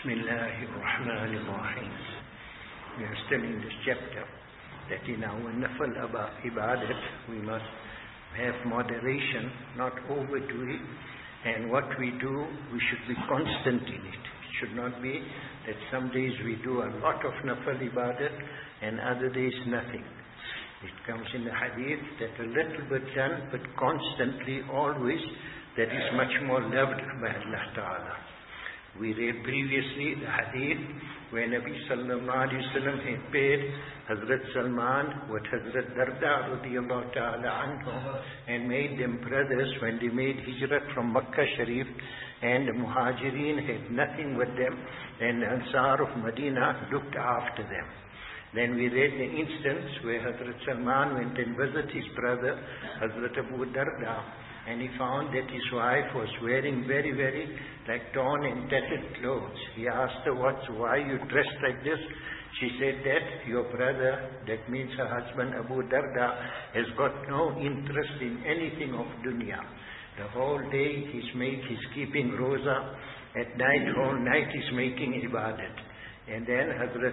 Bismillahir Rahmanir Rahim. We are still in this chapter that in our nafal ibadat we must have moderation, not overdo it, and what we do, we should be constant in it. It should not be that some days we do a lot of nafal ibadat and other days nothing. It comes in the hadith that a little bit done, but constantly, always, that is much more loved by Allah Ta'ala. We read previously the hadith where Nabi Sallallahu Alaihi Wasallam had paid Hazrat Salman with Hazrat Darda radiyallahu ta'ala anhu and made them brothers when they made hijrat from Makkah Sharif, and the Muhajirin had nothing with them, and the Ansar of Medina looked after them. Then we read the instance where Hazrat Salman went and visited his brother Hazrat Abu Darda, and he found that his wife was wearing very, very torn and tattered clothes. He asked her, why you dressed like this? She said that your brother, that means her husband Abu Darda, has got no interest in anything of dunya. The whole day he's keeping roza. At night, whole night he's making ibadat. And then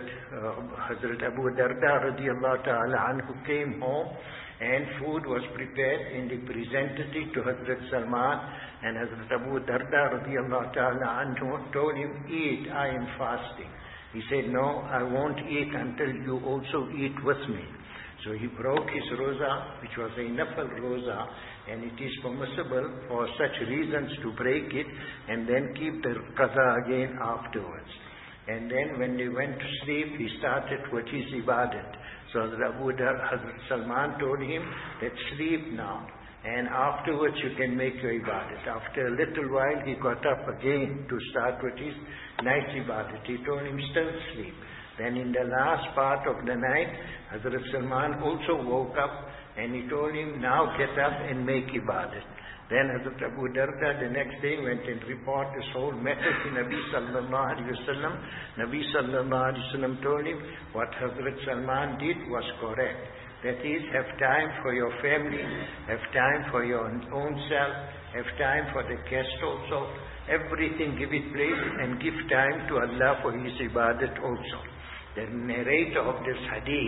Hazrat Abu Darda radiyallahu ta'ala anhu came home, and food was prepared, and he presented it to Hazrat Salman, and Hazrat Abu Darda radiyallahu ta'ala anhu told him, eat, I am fasting. He said, no, I won't eat until you also eat with me. So he broke his roza, which was a nafal roza, and it is permissible for such reasons to break it and then keep the qaza again afterwards. And then when they went to sleep, he started with his ibadat. So Hazrat Salman told him that sleep now, and afterwards you can make your ibadat. After a little while, he got up again to start with his night ibadat. He told him still sleep. Then in the last part of the night, Hazrat Salman also woke up, and he told him, now get up and make ibadat. Then Hazrat Abu Darda the next day went and reported this whole matter to Nabi Sallallahu Alaihi Wasallam. Nabi Sallallahu Alaihi Wasallam told him what Hazrat Salman did was correct. That is, have time for your family, have time for your own self, have time for the guest also. Everything give it place and give time to Allah for His ibadat also. The narrator of this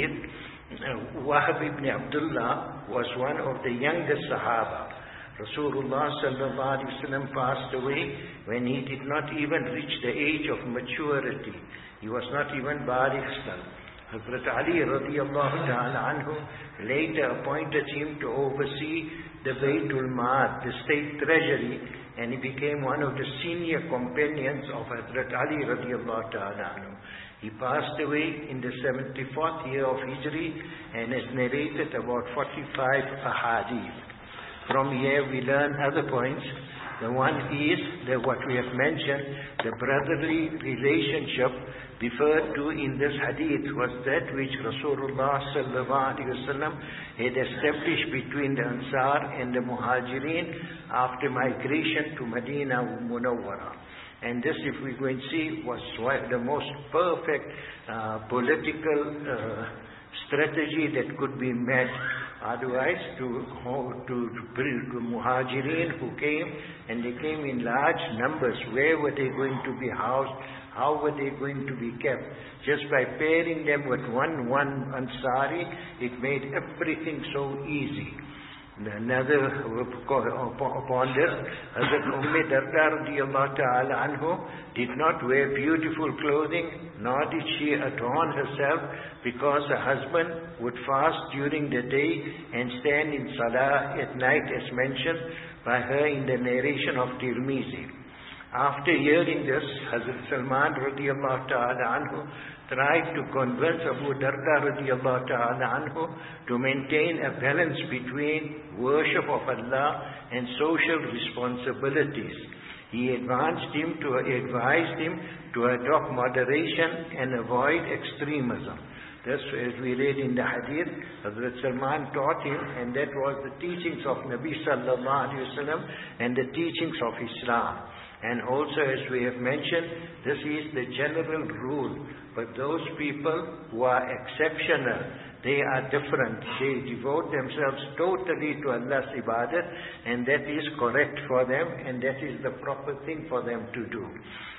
hadith, Wahab ibn Abdullah, was one of the youngest Sahaba. Rasulullah sallallahu alaihi wasallam passed away when he did not even reach the age of maturity. He was not even baligh. Hazrat Ali radiyallahu ta'ala anhu later appointed him to oversee the Baytul Maal, the state treasury, and he became one of the senior companions of Hazrat Ali radiyallahu ta'ala anhu. He passed away in the 74th year of Hijri and has narrated about 45 ahadith. From here we learn other points. The one is that what we have mentioned, the brotherly relationship referred to in this hadith was that which Rasulullah sallallahu alaihi wasallam had established between the Ansar and the Muhajirin after migration to Medina Munawwara. And this, if we go and see, was the most perfect political strategy that could be met. Otherwise, to Muhajirin who came, and they came in large numbers, where were they going to be housed? How were they going to be kept? Just by pairing them with one Ansari, it made everything so easy. Another upon this, Hazrat Darda radiyallahu ta'ala anhu did not wear beautiful clothing, nor did she adorn herself, because her husband would fast during the day and stand in salah at night, as mentioned by her in the narration of Tirmizi. After hearing this, Hazrat Salman radiyallahu ta'ala anhu tried to convince Abu Darda radiyallahu ta'ala anhu to maintain a balance between worship of Allah and social responsibilities. He advised him to adopt moderation and avoid extremism. This, as we read in the hadith, Hazrat Salman taught him, and that was the teachings of Nabi Sallallahu Alaihi Wasallam and the teachings of Islam. And also, as we have mentioned, this is the general rule. But those people who are exceptional, they are different. They devote themselves totally to Allah's ibadat, and that is correct for them, and that is the proper thing for them to do.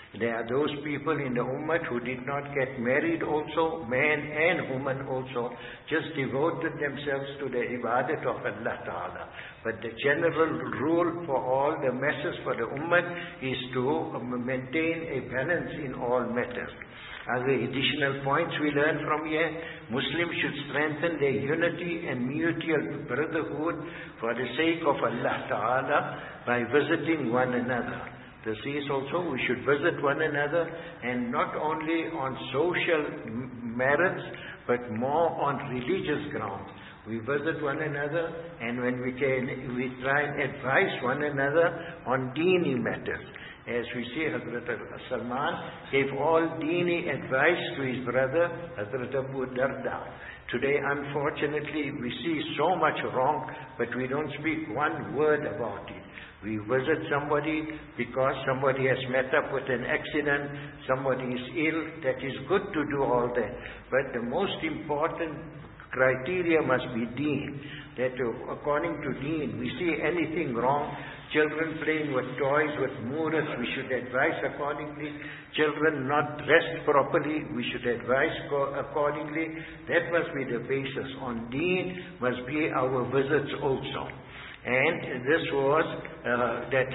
There are those people in the Ummah who did not get married also, man and woman also, just devoted themselves to the ibadat of Allah Ta'ala. But the general rule for all the masses for the Ummah is to maintain a balance in all matters. Other additional points we learn from here: Muslims should strengthen their unity and mutual brotherhood for the sake of Allah Ta'ala by visiting one another. This is also, we should visit one another, and not only on social merits, but more on religious grounds. We visit one another, and when we try and advise one another on Deeni matters. As we see, Hazrat Salman gave all Deeni advice to his brother, Hazrat Abu Darda. Today, unfortunately, we see so much wrong, but we don't speak one word about it. We visit somebody because somebody has met up with an accident, somebody is ill. That is good to do all that. But the most important criteria must be Deen. That according to Deen, we see anything wrong, children playing with toys, with moors, we should advise accordingly. Children not dressed properly, we should advise accordingly. That must be the basis. On Deen must be our visits also. And this was that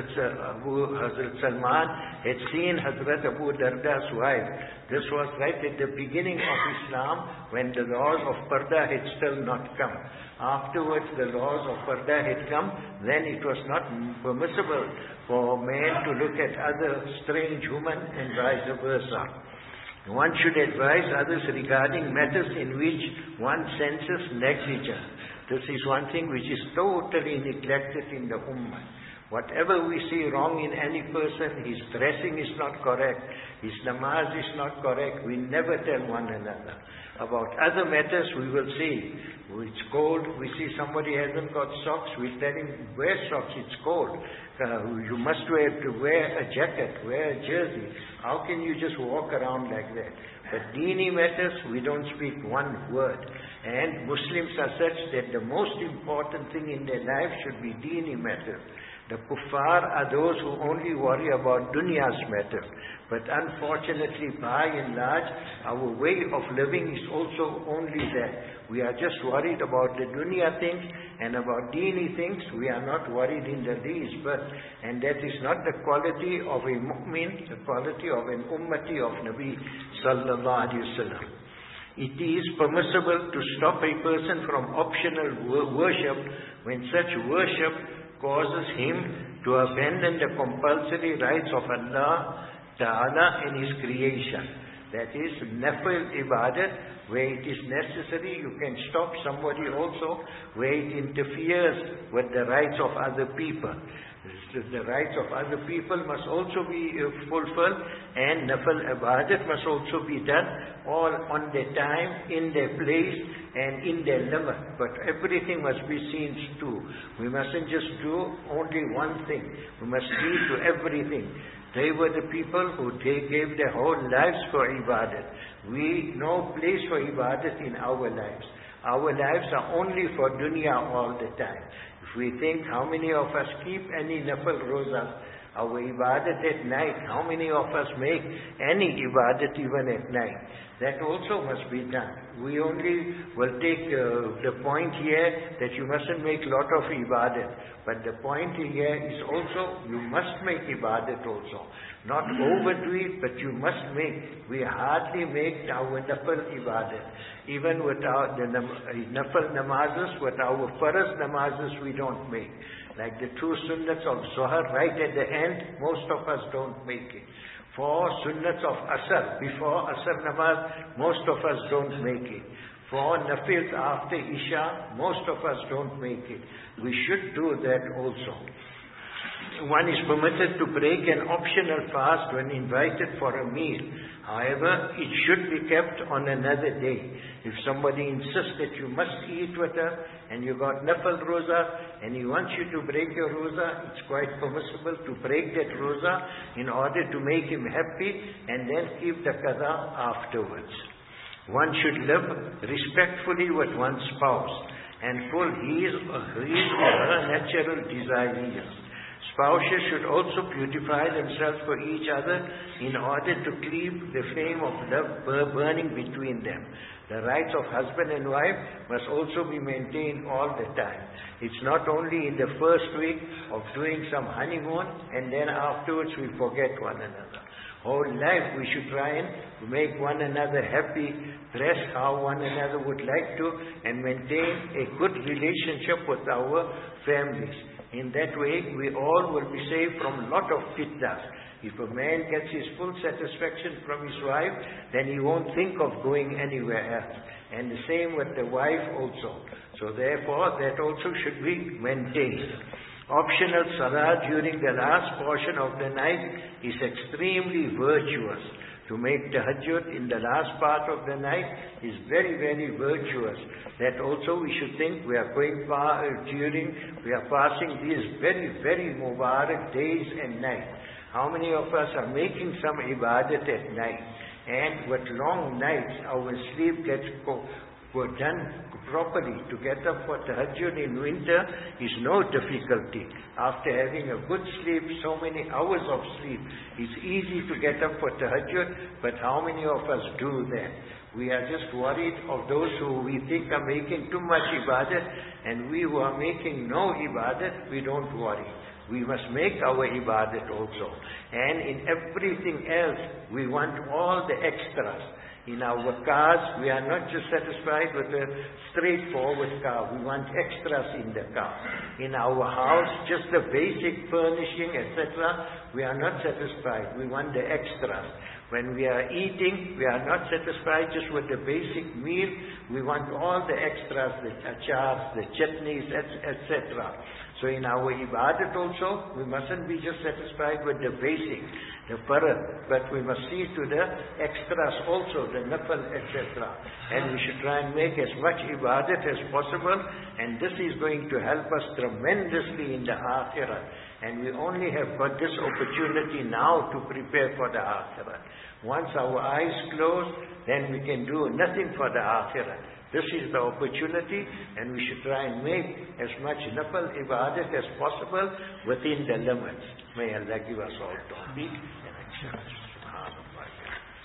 Hazrat Salman had seen Hazrat Abu Darda's wife. This was right at the beginning of Islam, when the laws of Parda had still not come. Afterwards the laws of Parda had come, then it was not permissible for man to look at other strange women and vice versa. One should advise others regarding matters in which one senses negligence. This is one thing which is totally neglected in the Ummah. Whatever we see wrong in any person, his dressing is not correct, his namaz is not correct, we never tell one another. About other matters we will see. It's cold, we see somebody hasn't got socks, we tell him, wear socks, it's cold. You must wear a jacket, wear a jersey. How can you just walk around like that? But Deeni matters, we don't speak one word. And Muslims are such that the most important thing in their life should be Deeni matters. The kuffar are those who only worry about dunya's matters. But unfortunately, by and large, our way of living is also only that. We are just worried about the dunya things, and about Deeni things, we are not worried in the least. And that is not the quality of a mu'min, the quality of an ummati of Nabi sallallahu alayhi wa sallam. It is permissible to stop a person from optional worship when such worship causes him to abandon the compulsory rights of Allah Ta'ala and His creation. That is nafil ibadat, where it is necessary. You can stop somebody also where it interferes with the rights of other people. The rights of other people must also be fulfilled, and nafil ibadat must also be done all on their time, in their place, and in their limit. But everything must be seen too. We mustn't just do only one thing. We must see to everything. They were the people who gave their whole lives for ibadat. We no place for ibadat in our lives. Our lives are only for dunya all the time. If we think how many of us keep any nafil roza, our ibadat at night, how many of us make any ibadat even at night? That also must be done. We only will take the point here that you mustn't make lot of ibadat. But the point here is also, you must make ibadat also. Not overdo it, but you must make. We hardly make our nafil ibadat. Even with our nafil namazes, with our faraz namazes, we don't make. Like the two sunnats of Zuhr, right at the end, most of us don't make it. For sunnats of Asr, before Asr namaz, most of us don't make it. For nafils after Isha, most of us don't make it. We should do that also. One is permitted to break an optional fast when invited for a meal. However, it should be kept on another day. If somebody insists that you must eat with her, and you got nafil roza, and he wants you to break your roza, it's quite permissible to break that roza in order to make him happy, and then keep the qada afterwards. One should live respectfully with one's spouse and pull his or her natural desires. Spouses should also purify themselves for each other in order to keep the flame of love burning between them. The rights of husband and wife must also be maintained all the time. It's not only in the first week of doing some honeymoon and then afterwards we forget one another. Whole life we should try and make one another happy, dress how one another would like to, and maintain a good relationship with our families. In that way, we all will be saved from a lot of fitnas. If a man gets his full satisfaction from his wife, then he won't think of going anywhere else. And the same with the wife also. So therefore, that also should be maintained. Optional salah during the last portion of the night is extremely virtuous. To make tahajjud in the last part of the night is very, very virtuous. That also we should think we are we are passing these very, very Mubarak days and nights. How many of us are making some ibadat at night? And with long nights, our sleep gets done properly. To get up for tahajjud in winter is no difficulty. After having a good sleep, so many hours of sleep, it's easy to get up for tahajjud, but how many of us do that? We are just worried of those who we think are making too much ibadat, and we who are making no ibadat, we don't worry. We must make our ibadat also. And in everything else, we want all the extras. In our cars, we are not just satisfied with a straightforward car. We want extras in the car. In our house, just the basic furnishing, etc., we are not satisfied. We want the extras. When we are eating, we are not satisfied just with the basic meal. We want all the extras, the achars, the chutneys, etc. So in our ibadat also, we mustn't be just satisfied with the basic, the farad, but we must see to the extras also, the nafal, etc. And we should try and make as much ibadat as possible, and this is going to help us tremendously in the akhirah. And we only have got this opportunity now to prepare for the akhirah. Once our eyes close, then we can do nothing for the akhirah. This is the opportunity, and we should try and make as much nafal ibadat as possible within the limits. May Allah give us all tawfiq and accept.